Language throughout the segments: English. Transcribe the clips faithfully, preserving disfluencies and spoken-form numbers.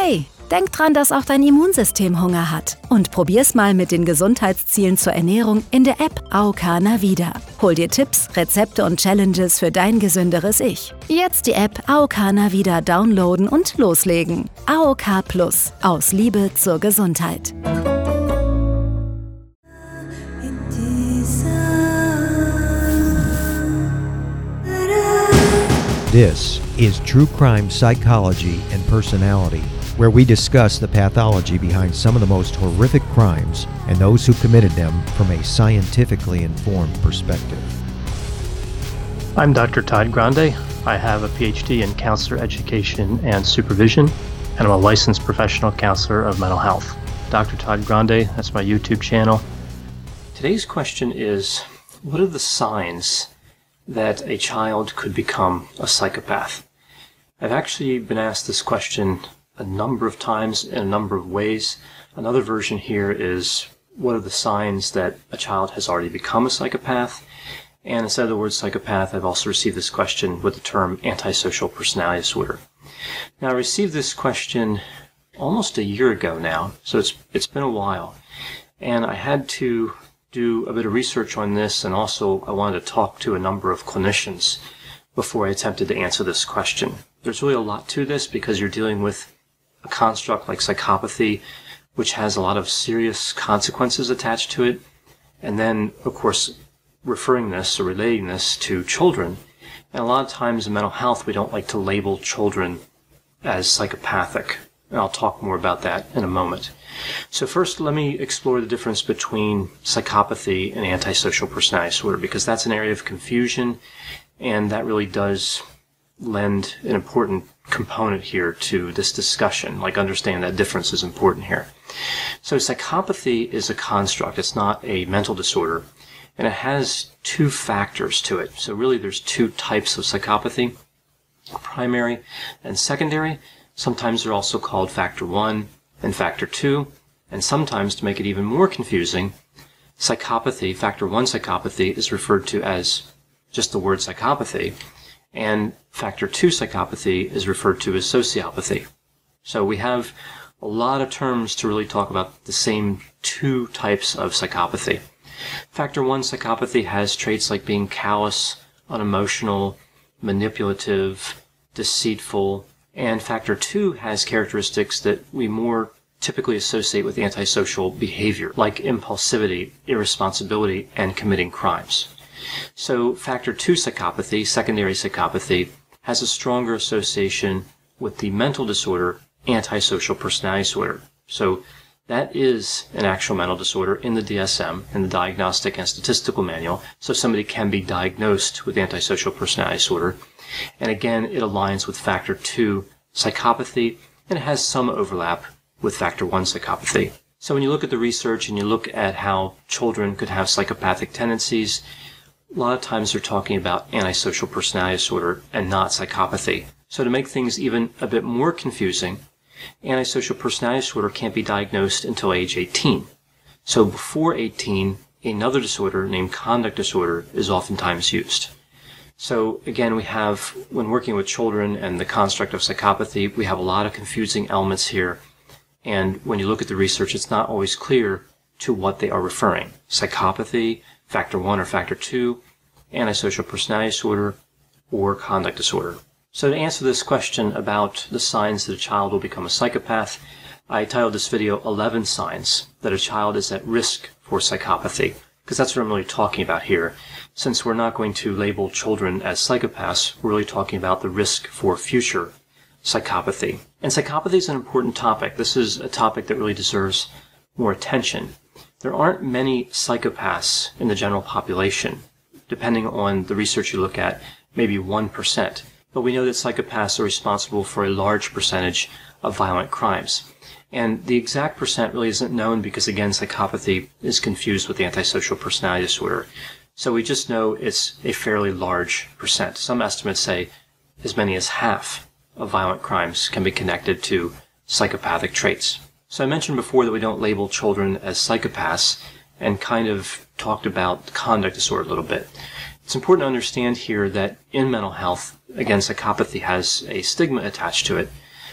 Hey, denk dran, dass auch dein Immunsystem Hunger hat. Und probier's mal mit den Gesundheitszielen zur Ernährung in der App A O K Navida. Hol dir Tipps, Rezepte und Challenges für dein gesünderes Ich. Jetzt die App A O K Navida downloaden und loslegen. A O K Plus. Aus Liebe zur Gesundheit. This is True Crime Psychology and Personality, where we discuss the pathology behind some of the most horrific crimes and those who committed them from a scientifically informed perspective. I'm Doctor Todd Grande. I have a P H D in counselor education and supervision, and I'm a licensed professional counselor of mental health. Doctor Todd Grande, that's my YouTube channel. Today's question is, what are the signs that a child could become a psychopath? I've actually been asked this question a number of times in a number of ways. Another version here is, what are the signs that a child has already become a psychopath? And instead of the word psychopath, I've also received this question with the term antisocial personality disorder. Now, I received this question almost a year ago now, so it's it's been a while. And I had to do a bit of research on this, and also I wanted to talk to a number of clinicians before I attempted to answer this question. There's really a lot to this because you're dealing with a construct like psychopathy, which has a lot of serious consequences attached to it. And then, of course, referring this or relating this to children. And a lot of times in mental health, we don't like to label children as psychopathic. And I'll talk more about that in a moment. So first, let me explore the difference between psychopathy and antisocial personality disorder, because that's an area of confusion, and that really does lend an important component here to this discussion. Like, understand that difference is important here. So psychopathy is a construct. It's not a mental disorder, and it has two factors to it. So really there's two types of psychopathy, primary and secondary. Sometimes they're also called factor one and factor two, and sometimes, to make it even more confusing, psychopathy, factor one psychopathy, is referred to as just the word psychopathy, and factor two psychopathy is referred to as sociopathy. So we have a lot of terms to really talk about the same two types of psychopathy. Factor one psychopathy has traits like being callous, unemotional, manipulative, deceitful, and factor two has characteristics that we more typically associate with antisocial behavior, like impulsivity, irresponsibility, and committing crimes. So factor two psychopathy, secondary psychopathy, has a stronger association with the mental disorder antisocial personality disorder. So that is an actual mental disorder in the D S M, in the Diagnostic and Statistical Manual, so somebody can be diagnosed with antisocial personality disorder. And again, it aligns with factor two psychopathy, and it has some overlap with factor one psychopathy. So when you look at the research and you look at how children could have psychopathic tendencies, a lot of times they're talking about antisocial personality disorder and not psychopathy. So to make things even a bit more confusing, antisocial personality disorder can't be diagnosed until age eighteen. So before eighteen, another disorder named conduct disorder is oftentimes used. So again, we have, when working with children and the construct of psychopathy, we have a lot of confusing elements here. And when you look at the research, it's not always clear to what they are referring. Psychopathy, factor one or factor two, antisocial personality disorder, or conduct disorder. So to answer this question about the signs that a child will become a psychopath, I titled this video eleven Signs that a Child is at Risk for Psychopathy, because that's what I'm really talking about here. Since we're not going to label children as psychopaths, we're really talking about the risk for future psychopathy. And psychopathy is an important topic. This is a topic that really deserves more attention. There aren't many psychopaths in the general population. Depending on the research you look at, maybe one percent. But we know that psychopaths are responsible for a large percentage of violent crimes. And the exact percent really isn't known because, again, psychopathy is confused with antisocial personality disorder. So we just know it's a fairly large percent. Some estimates say as many as half of violent crimes can be connected to psychopathic traits. So I mentioned before that we don't label children as psychopaths, and kind of talked about conduct disorder a little bit. It's important to understand here that in mental health, again, psychopathy has a stigma attached to it.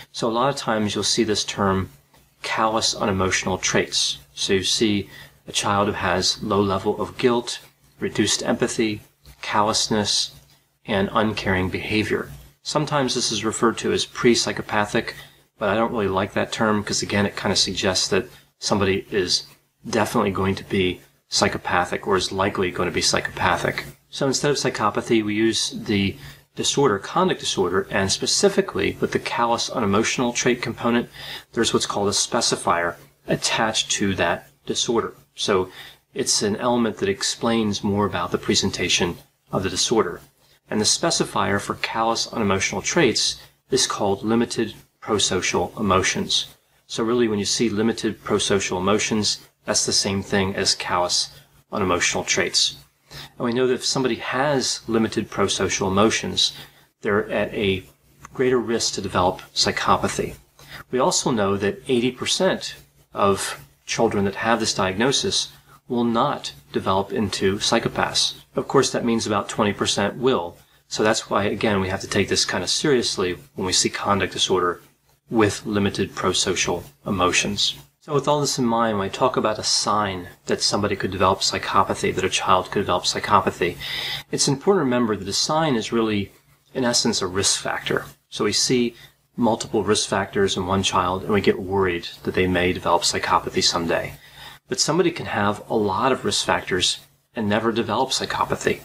So a lot of times you'll see this term callous unemotional traits. So you see a child who has low level of guilt, reduced empathy, callousness, and uncaring behavior. Sometimes this is referred to as pre-psychopathic, but I don't really like that term because, again, it kind of suggests that somebody is definitely going to be psychopathic or is likely going to be psychopathic. So instead of psychopathy, we use the disorder, conduct disorder, and specifically with the callous unemotional trait component, there's what's called a specifier attached to that disorder. So it's an element that explains more about the presentation of the disorder. And the specifier for callous unemotional traits is called limited prosocial emotions. So really when you see limited prosocial emotions, that's the same thing as callous unemotional traits. And we know that if somebody has limited prosocial emotions, they're at a greater risk to develop psychopathy. We also know that eighty percent of children that have this diagnosis will not develop into psychopaths. Of course, that means about twenty percent will. So that's why, again, we have to take this kind of seriously when we see conduct disorder with limited prosocial emotions. So with all this in mind, when I talk about a sign that somebody could develop psychopathy, that a child could develop psychopathy, it's important to remember that a sign is really, in essence, a risk factor. So we see multiple risk factors in one child and we get worried that they may develop psychopathy someday. But somebody can have a lot of risk factors and never develop psychopathy.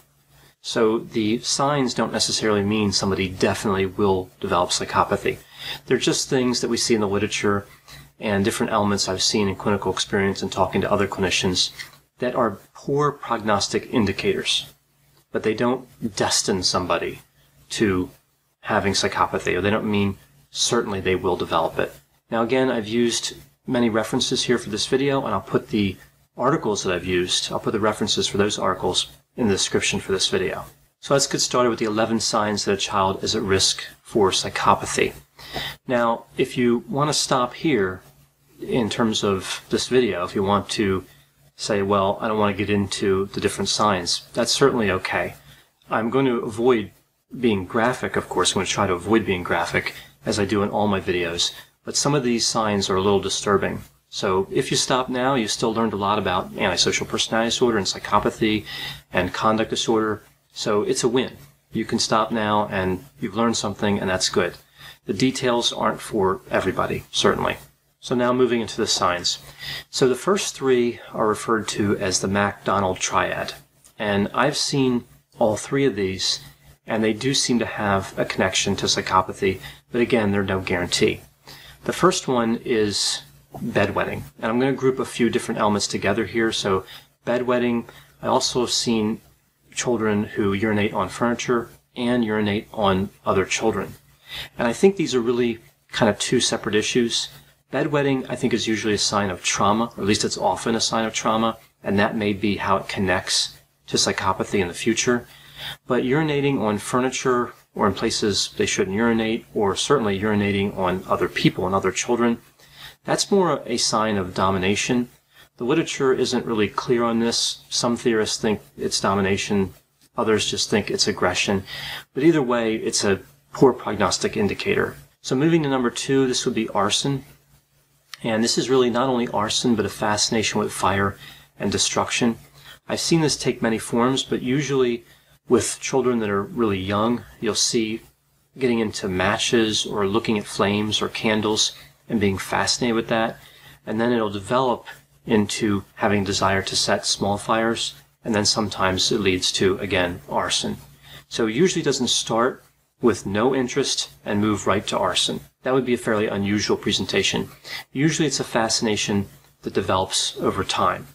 So the signs don't necessarily mean somebody definitely will develop psychopathy. They're just things that we see in the literature and different elements I've seen in clinical experience and talking to other clinicians that are poor prognostic indicators. But they don't destine somebody to having psychopathy, or they don't mean certainly they will develop it. Now again, I've used many references here for this video, and I'll put the articles that I've used, I'll put the references for those articles in the description for this video. So let's get started with the eleven signs that a child is at risk for psychopathy. Now, if you want to stop here in terms of this video, if you want to say, well, I don't want to get into the different signs, that's certainly okay. I'm going to avoid being graphic, of course. I'm going to try to avoid being graphic, as I do in all my videos. But some of these signs are a little disturbing. So if you stop now, you still learned a lot about antisocial personality disorder and psychopathy and conduct disorder. So it's a win. You can stop now and you've learned something, and that's good. The details aren't for everybody, certainly. So now moving into the signs. So the first three are referred to as the McDonald triad. And I've seen all three of these, and they do seem to have a connection to psychopathy, but again, they're no guarantee. The first one is bedwetting, and I'm going to group a few different elements together here. So bedwetting, I also have seen children who urinate on furniture and urinate on other children. And I think these are really kind of two separate issues. Bedwetting, I think, is usually a sign of trauma, or at least it's often a sign of trauma, and that may be how it connects to psychopathy in the future. But urinating on furniture or in places they shouldn't urinate, or certainly urinating on other people and other children, that's more a sign of domination. The literature isn't really clear on this. Some theorists think it's domination. Others just think it's aggression. But either way, it's a poor prognostic indicator. So moving to number two, this would be arson. And this is really not only arson, but a fascination with fire and destruction. I've seen this take many forms, but usually with children that are really young, you'll see getting into matches or looking at flames or candles and being fascinated with that. And then it'll develop into having a desire to set small fires, and then sometimes it leads to, again, arson. So it usually doesn't start with no interest and move right to arson. That would be a fairly unusual presentation. Usually it's a fascination that develops over time.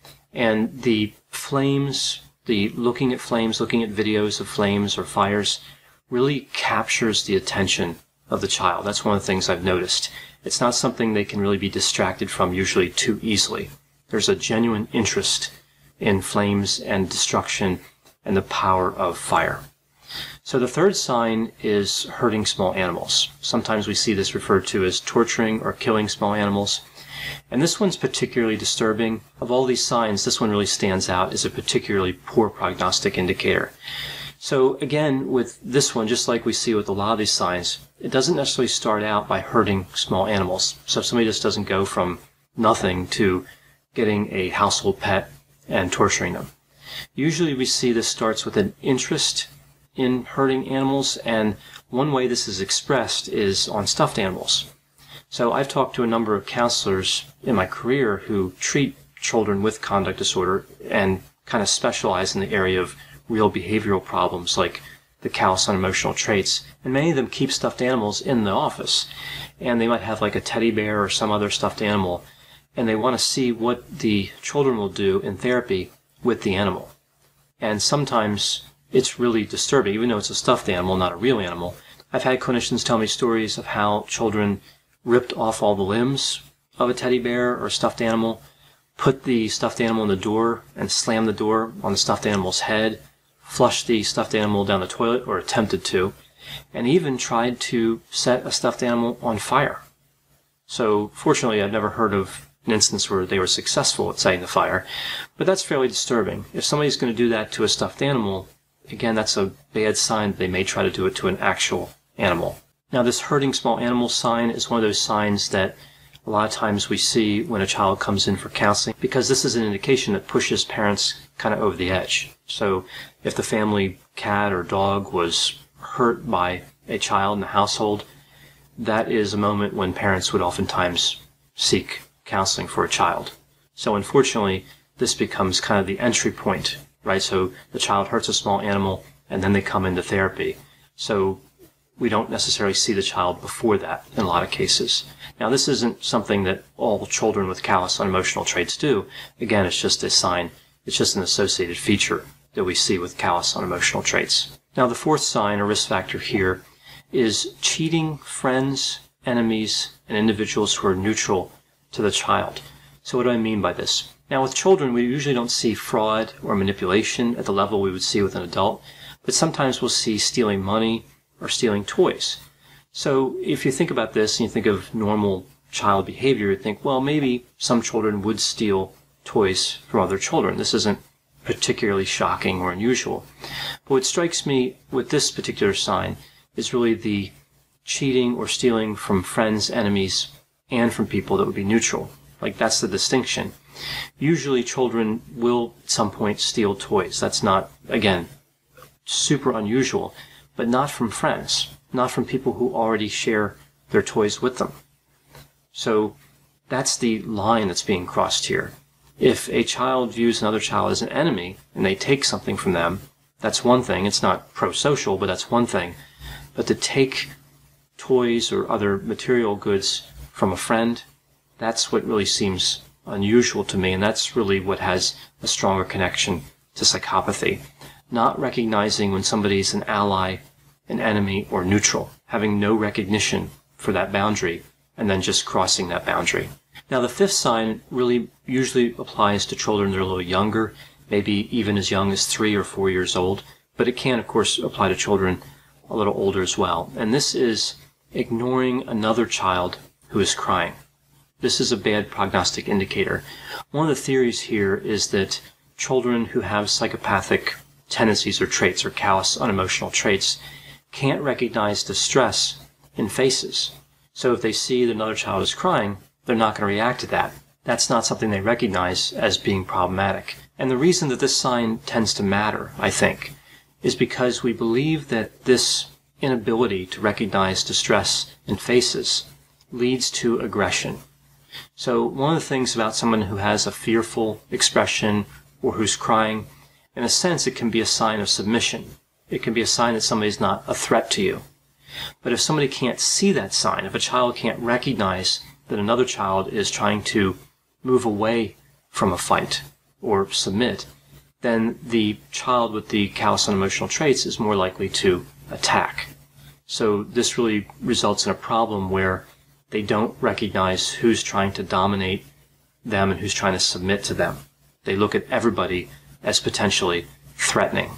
And the flames, the looking at flames, looking at videos of flames or fires, really captures the attention of the child. That's one of the things I've noticed. It's not something they can really be distracted from usually too easily. There's a genuine interest in flames and destruction and the power of fire. So the third sign is hurting small animals. Sometimes we see this referred to as torturing or killing small animals. And this one's particularly disturbing. Of all these signs, this one really stands out as a particularly poor prognostic indicator. So again, with this one, just like we see with a lot of these signs, it doesn't necessarily start out by hurting small animals. So if somebody just doesn't go from nothing to getting a household pet and torturing them. Usually we see this starts with an interest in hurting animals, and one way this is expressed is on stuffed animals. So I've talked to a number of counselors in my career who treat children with conduct disorder and kind of specialize in the area of real behavioral problems like the callous unemotional traits. And many of them keep stuffed animals in the office. And they might have like a teddy bear or some other stuffed animal, and they want to see what the children will do in therapy with the animal. And sometimes it's really disturbing, even though it's a stuffed animal, not a real animal. I've had clinicians tell me stories of how children ripped off all the limbs of a teddy bear or stuffed animal, put the stuffed animal in the door and slammed the door on the stuffed animal's head, flushed the stuffed animal down the toilet, or attempted to, and even tried to set a stuffed animal on fire. So fortunately, I've never heard of an instance where they were successful at setting the fire, but that's fairly disturbing. If somebody's going to do that to a stuffed animal, again, that's a bad sign that they may try to do it to an actual animal. Now, this hurting small animal sign is one of those signs that a lot of times we see when a child comes in for counseling, because this is an indication that pushes parents kind of over the edge. So if the family cat or dog was hurt by a child in the household, that is a moment when parents would oftentimes seek counseling for a child. So unfortunately, this becomes kind of the entry point, right? So the child hurts a small animal and then they come into therapy. So we don't necessarily see the child before that in a lot of cases. Now, this isn't something that all children with callous unemotional traits do. Again, it's just a sign, it's just an associated feature that we see with callous unemotional traits. Now, the fourth sign or risk factor here is cheating friends, enemies, and individuals who are neutral to the child. So what do I mean by this? Now, with children, we usually don't see fraud or manipulation at the level we would see with an adult, but sometimes we'll see stealing money or stealing toys. So if you think about this and you think of normal child behavior, you think, well, maybe some children would steal toys from other children. This isn't particularly shocking or unusual. But what strikes me with this particular sign is really the cheating or stealing from friends, enemies, and from people that would be neutral. Like, that's the distinction. Usually children will at some point steal toys. That's not, again, super unusual, but not from friends, not from people who already share their toys with them. So that's the line that's being crossed here. If a child views another child as an enemy and they take something from them, that's one thing. It's not pro-social, but that's one thing. But to take toys or other material goods from a friend, that's what really seems unusual to me, and that's really what has a stronger connection to psychopathy. Not recognizing when somebody's an ally, an enemy, or neutral, having no recognition for that boundary, and then just crossing that boundary. Now, the fifth sign really usually applies to children that are a little younger, maybe even as young as three or four years old, but it can, of course, apply to children a little older as well. And this is ignoring another child who is crying. This is a bad prognostic indicator. One of the theories here is that children who have psychopathic tendencies or traits or callous unemotional traits can't recognize distress in faces. So if they see that another child is crying, they're not going to react to that. That's not something they recognize as being problematic. And the reason that this sign tends to matter, I think, is because we believe that this inability to recognize distress in faces leads to aggression. So one of the things about someone who has a fearful expression or who's crying, in a sense, it can be a sign of submission. It can be a sign that somebody's not a threat to you. But if somebody can't see that sign, if a child can't recognize that another child is trying to move away from a fight or submit, then the child with the callous unemotional traits is more likely to attack. So this really results in a problem where they don't recognize who's trying to dominate them and who's trying to submit to them. They look at everybody as potentially threatening.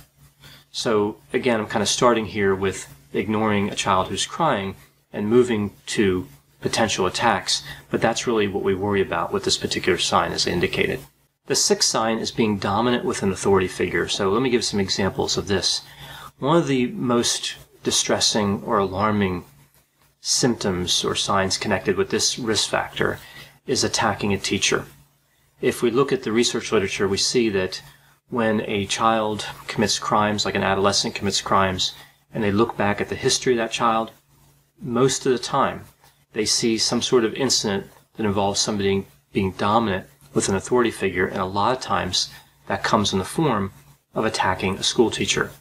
So again, I'm kind of starting here with ignoring a child who's crying and moving to potential attacks, but that's really what we worry about with this particular sign, as I indicated. The sixth sign is being dominant with an authority figure. So let me give some examples of this. One of the most distressing or alarming symptoms or signs connected with this risk factor is attacking a teacher. If we look at the research literature, we see that when a child commits crimes, like an adolescent commits crimes, and they look back at the history of that child, most of the time they see some sort of incident that involves somebody being dominant with an authority figure, and a lot of times that comes in the form of attacking a school teacher.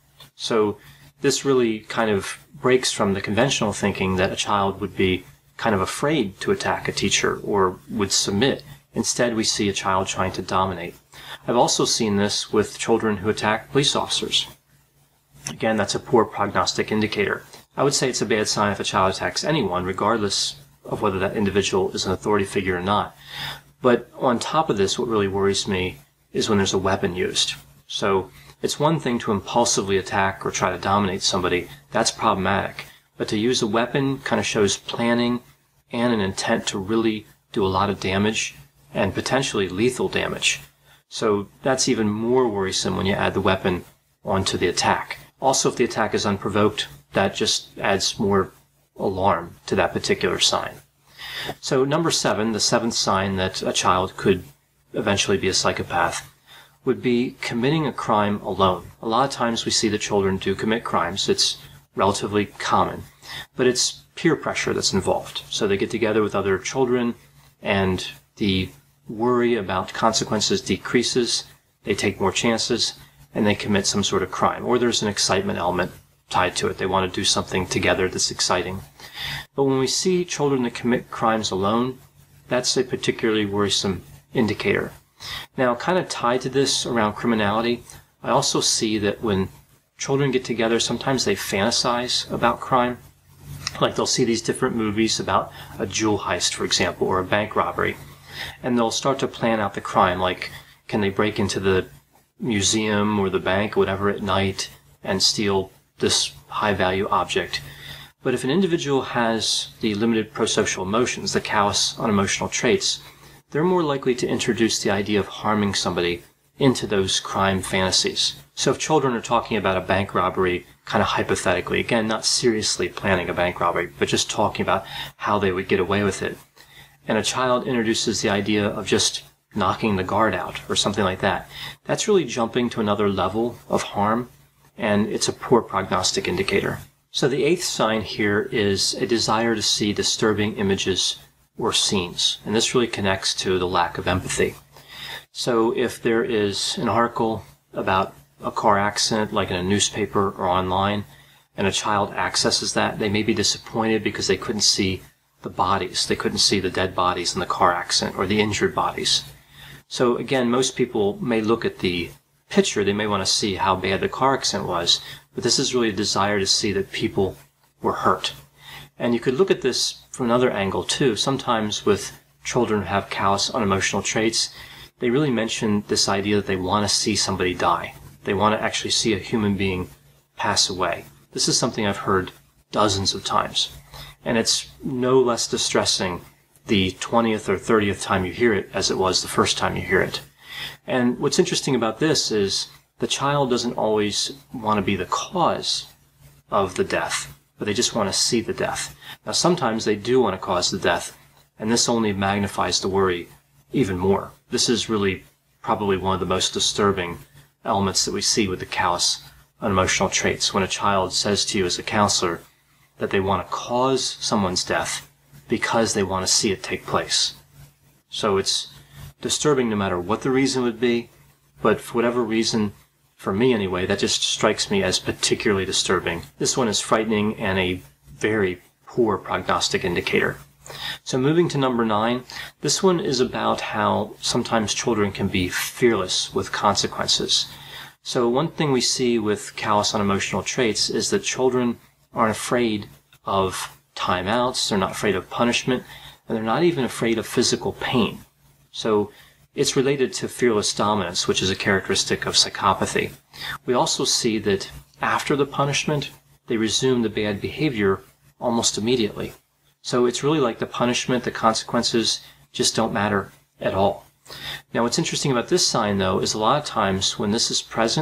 So this really kind of breaks from the conventional thinking that a child would be kind of afraid to attack a teacher or would submit. Instead, we see a child trying to dominate. I've also seen this with children who attack police officers. Again, that's a poor prognostic indicator. I would say it's a bad sign if a child attacks anyone, regardless of whether that individual is an authority figure or not. But on top of this, what really worries me is when there's a weapon used. So it's one thing to impulsively attack or try to dominate somebody. That's problematic. But to use a weapon kind of shows planning and an intent to really do a lot of damage and potentially lethal damage. So that's even more worrisome when you add the weapon onto the attack. Also, if the attack is unprovoked, that just adds more alarm to that particular sign. So number seven, the seventh sign that a child could eventually be a psychopath, would be committing a crime alone. A lot of times we see that children do commit crimes. It's relatively common, but it's peer pressure that's involved. So they get together with other children and the worry about consequences decreases, they take more chances, and they commit some sort of crime. Or there's an excitement element tied to it. They want to do something together that's exciting. But when we see children that commit crimes alone, that's a particularly worrisome indicator. Now, kind of tied to this around criminality, I also see that when children get together, sometimes they fantasize about crime. Like they'll see these different movies about a jewel heist, for example, or a bank robbery. And they'll start to plan out the crime, like can they break into the museum or the bank or whatever at night and steal this high-value object. But if an individual has the limited prosocial emotions, the callous unemotional traits, they're more likely to introduce the idea of harming somebody into those crime fantasies. So if children are talking about a bank robbery, kind of hypothetically, again, not seriously planning a bank robbery, but just talking about how they would get away with it, and a child introduces the idea of just knocking the guard out or something like that, that's really jumping to another level of harm, and it's a poor prognostic indicator. So the eighth sign here is a desire to see disturbing images or scenes, and this really connects to the lack of empathy. So if there is an article about a car accident, like in a newspaper or online, and a child accesses that, they may be disappointed because they couldn't see the bodies. They couldn't see the dead bodies in the car accident or the injured bodies. So again, most people may look at the picture, they may want to see how bad the car accident was, but this is really a desire to see that people were hurt. And you could look at this from another angle too. Sometimes with children who have callous unemotional traits, they really mention this idea that they want to see somebody die. They want to actually see a human being pass away. This is something I've heard dozens of times. And it's no less distressing the twentieth or thirtieth time you hear it as it was the first time you hear it. And what's interesting about this is the child doesn't always want to be the cause of the death, but they just want to see the death. Now, sometimes they do want to cause the death, and this only magnifies the worry even more. This is really probably one of the most disturbing elements that we see with the callous unemotional traits. When a child says to you as a counselor that they want to cause someone's death because they want to see it take place. So it's disturbing no matter what the reason would be, but for whatever reason, for me anyway, that just strikes me as particularly disturbing. This one is frightening and a very poor prognostic indicator. So moving to number nine, this one is about how sometimes children can be fearless with consequences. So one thing we see with callous unemotional traits is that children aren't afraid of timeouts, they're not afraid of punishment, and they're not even afraid of physical pain. So it's related to fearless dominance, which is a characteristic of psychopathy. We also see that after the punishment, they resume the bad behavior almost immediately. So it's really like the punishment, the consequences just don't matter at all. Now what's interesting about this sign, though, is a lot of times when this is present,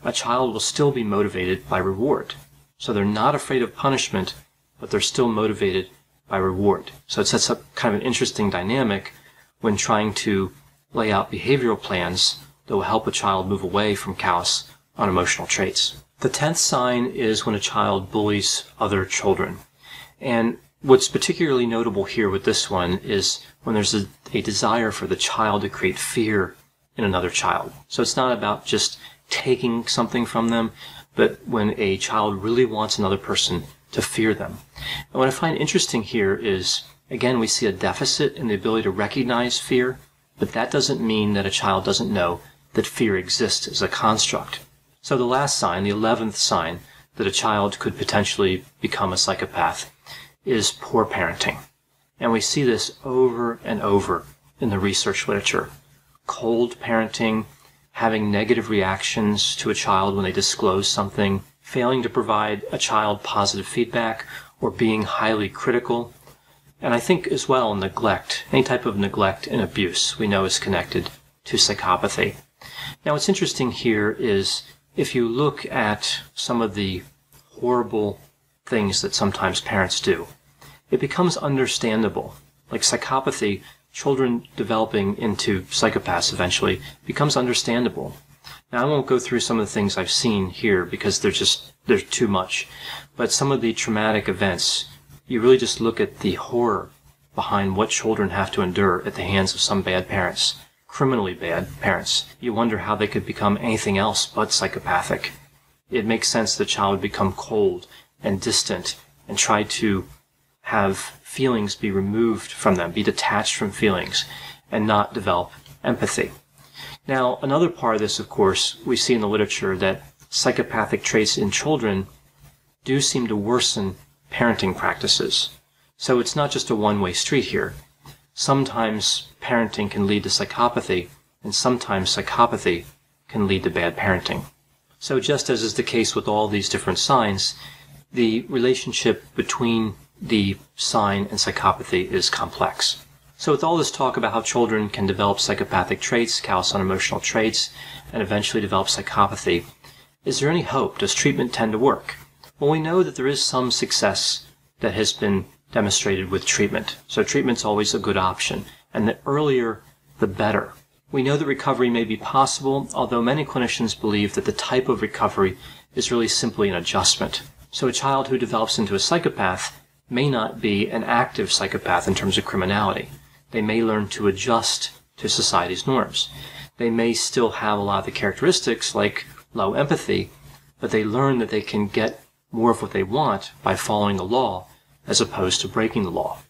a child will still be motivated by reward. So they're not afraid of punishment, but they're still motivated by reward. So it sets up kind of an interesting dynamic when trying to lay out behavioral plans that will help a child move away from callous unemotional traits. The tenth sign is when a child bullies other children. And what's particularly notable here with this one is when there's a, a desire for the child to create fear in another child. So it's not about just taking something from them, but when a child really wants another person to fear them. And what I find interesting here is, again, we see a deficit in the ability to recognize fear, but that doesn't mean that a child doesn't know that fear exists as a construct. So the last sign, the eleventh sign, that a child could potentially become a psychopath is poor parenting. And we see this over and over in the research literature. Cold parenting, having negative reactions to a child when they disclose something, failing to provide a child positive feedback, or being highly critical. And I think as well neglect, any type of neglect and abuse we know is connected to psychopathy. Now what's interesting here is if you look at some of the horrible things that sometimes parents do, it becomes understandable. Like psychopathy, children developing into psychopaths eventually becomes understandable. Now I won't go through some of the things I've seen here because they're just, they're too much. But some of the traumatic events, you really just look at the horror behind what children have to endure at the hands of some bad parents, criminally bad parents. You wonder how they could become anything else but psychopathic. It makes sense that a child would become cold and distant and try to have feelings be removed from them, be detached from feelings, and not develop empathy. Now, another part of this, of course, we see in the literature that psychopathic traits in children do seem to worsen parenting practices. So it's not just a one-way street here. Sometimes parenting can lead to psychopathy, and sometimes psychopathy can lead to bad parenting. So just as is the case with all these different signs, the relationship between the sign and psychopathy is complex. So with all this talk about how children can develop psychopathic traits, callous unemotional traits, and eventually develop psychopathy, is there any hope? Does treatment tend to work? Well, we know that there is some success that has been demonstrated with treatment. So treatment's always a good option, and the earlier, the better. We know that recovery may be possible, although many clinicians believe that the type of recovery is really simply an adjustment. So a child who develops into a psychopath may not be an active psychopath in terms of criminality. They may learn to adjust to society's norms. They may still have a lot of the characteristics like low empathy, but they learn that they can get more of what they want by following the law as opposed to breaking the law.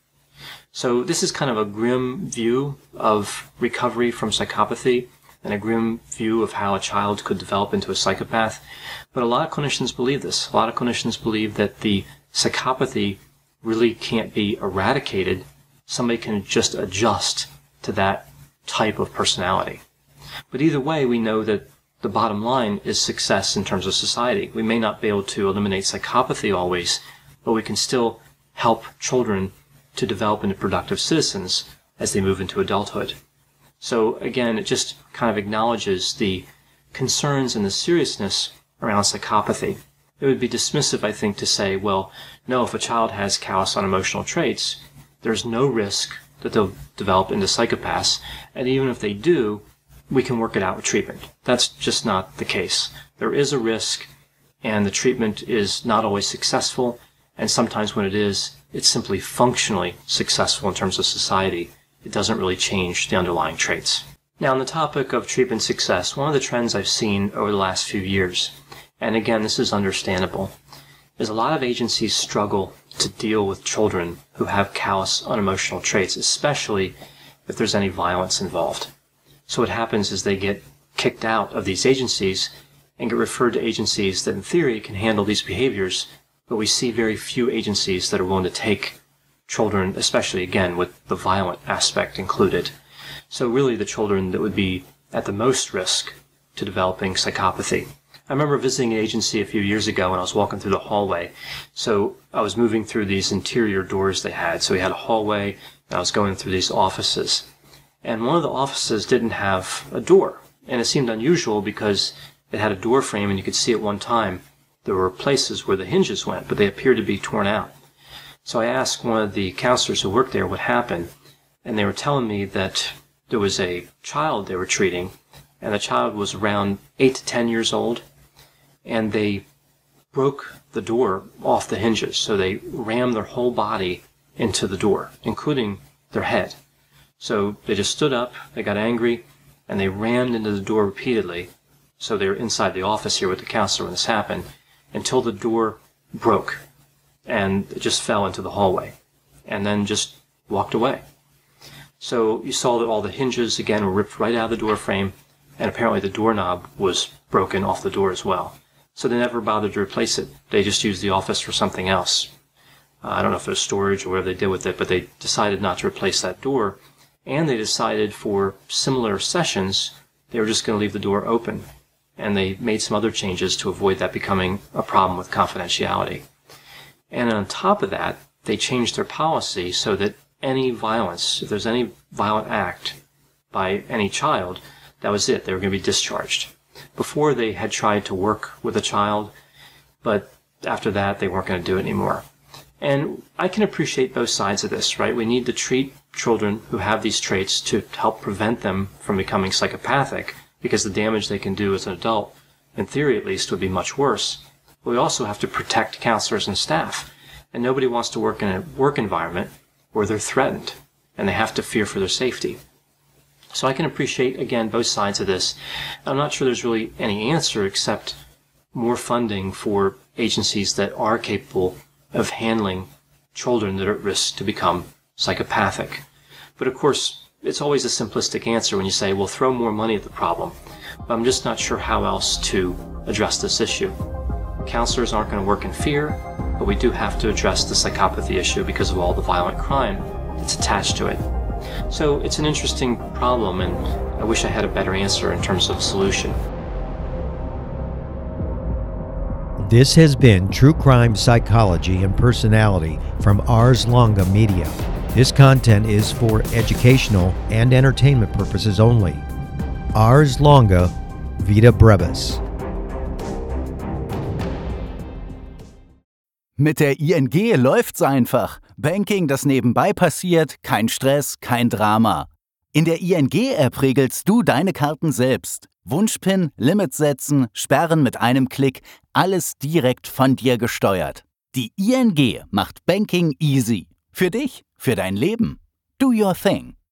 So this is kind of a grim view of recovery from psychopathy and a grim view of how a child could develop into a psychopath. But a lot of clinicians believe this. A lot of clinicians believe that the psychopathy really can't be eradicated. Somebody can just adjust to that type of personality. But either way, we know that the bottom line is success in terms of society. We may not be able to eliminate psychopathy always, but we can still help children to develop into productive citizens as they move into adulthood. So again, it just kind of acknowledges the concerns and the seriousness around psychopathy. It would be dismissive, I think, to say, well, no, if a child has callous unemotional traits, there's no risk that they'll develop into psychopaths, and even if they do, we can work it out with treatment. That's just not the case. There is a risk, and the treatment is not always successful, and sometimes when it is, it's simply functionally successful in terms of society. It doesn't really change the underlying traits. Now, on the topic of treatment success, one of the trends I've seen over the last few years, and again, this is understandable, is a lot of agencies struggle to deal with children who have callous unemotional traits, especially if there's any violence involved. So what happens is they get kicked out of these agencies and get referred to agencies that in theory can handle these behaviors, but we see very few agencies that are willing to take children, especially again with the violent aspect included. So really the children that would be at the most risk to developing psychopathy. I remember visiting an agency a few years ago and I was walking through the hallway. So I was moving through these interior doors they had. So we had a hallway and I was going through these offices. And one of the offices didn't have a door. And it seemed unusual because it had a door frame, and you could see at one time there were places where the hinges went, but they appeared to be torn out. So I asked one of the counselors who worked there what happened, and they were telling me that there was a child they were treating, and the child was around eight to ten years old, and they broke the door off the hinges. So they rammed their whole body into the door, including their head. So they just stood up, they got angry, and they rammed into the door repeatedly. So they were inside the office here with the counselor when this happened, until the door broke, and it just fell into the hallway, and then just walked away. So you saw that all the hinges, again, were ripped right out of the door frame, and apparently the doorknob was broken off the door as well. So they never bothered to replace it. They just used the office for something else. Uh, I don't know if it was storage or whatever they did with it, but they decided not to replace that door, and they decided for similar sessions, they were just going to leave the door open. And they made some other changes to avoid that becoming a problem with confidentiality. And on top of that, they changed their policy so that any violence, if there's any violent act by any child, that was it. They were going to be discharged. Before, they had tried to work with a child, but after that, they weren't going to do it anymore. And I can appreciate both sides of this, right? We need to treat children who have these traits to help prevent them from becoming psychopathic, because the damage they can do as an adult, in theory at least, would be much worse. But we also have to protect counselors and staff. And nobody wants to work in a work environment where they're threatened, and they have to fear for their safety. So I can appreciate, again, both sides of this. I'm not sure there's really any answer except more funding for agencies that are capable of handling children that are at risk to become psychopathic. But of course, it's always a simplistic answer when you say, well, throw more money at the problem. But I'm just not sure how else to address this issue. Counselors aren't going to work in fear, but we do have to address the psychopathy issue because of all the violent crime that's attached to it. So it's an interesting problem, and I wish I had a better answer in terms of a solution. This has been True Crime Psychology and Personality from Ars Longa Media. This content is for educational and entertainment purposes only. Ars Longa, Vita Brevis. Mit der I N G läuft's einfach. Banking, das nebenbei passiert, kein Stress, kein Drama. In der I N G-App regelst du deine Karten selbst. Wunschpin, Limit setzen, sperren mit einem Klick, alles direkt von dir gesteuert. Die I N G macht Banking easy. Für dich, für dein Leben. Do your thing.